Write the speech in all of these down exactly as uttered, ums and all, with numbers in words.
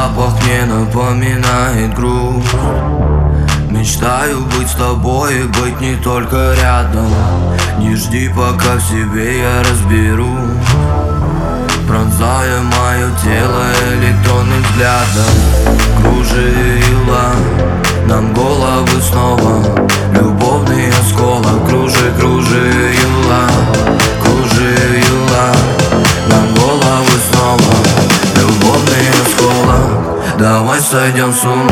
запах мне напоминает грусть. Мечтаю быть с тобой и быть не только рядом. Не жди, пока в себе я разберу, пронзая мое тело электронным взглядом. Кружила нам головы снова любовный осколок. Кружи, кружила, кружила нам головы снова любовный осколок. Давай сойдем с ума.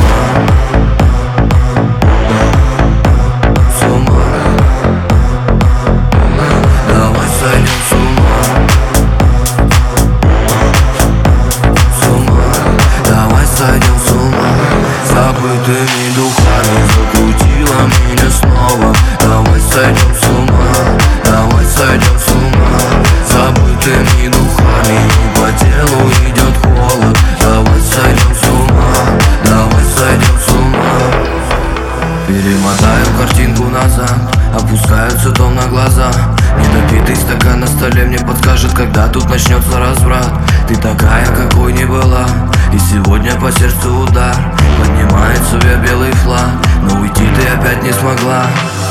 Сойдем с ума, забытыми духами закрутила меня снова. Давай сойдем с ума, давай сойдем с ума, забытыми духами, и по телу идет холод. Давай сойдем с ума, давай сойдем с ума. Перемотаю картинку назад, опускаются тон на глаза. Недопитый стакан на столе мне подскажет, когда тут начнется разврат. Ты такая, какой не была, и сегодня по сердцу удар. Поднимается вверх белый флаг, но уйти ты опять не смогла.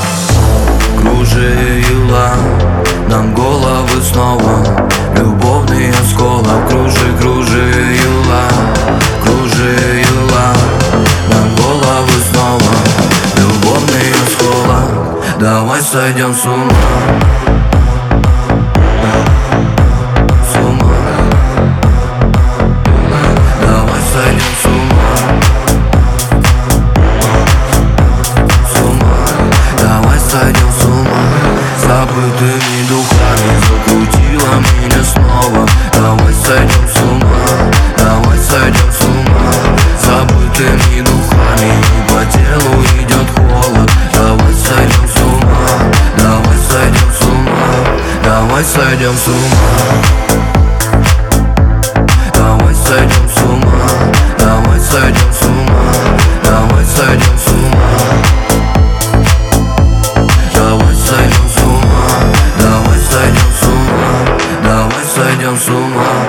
Кружила нам головы снова любовный осколок. Кружи, кружила, кружила нам головы снова любовный осколок. Давай сойдем с ума. Сойдем с ума, забытыми духами закрутила меня снова. Давай сойдем с ума, давай сойдем с ума, забытыми духами, и по телу идет холод. Давай сойдем с ума, давай сойдем с ума, давай сойдем с ума. Давай сойдем с ума, давай сойдем с ума, давай сойдем с ума. Давай сойдем с ума, давай сойдем с ума.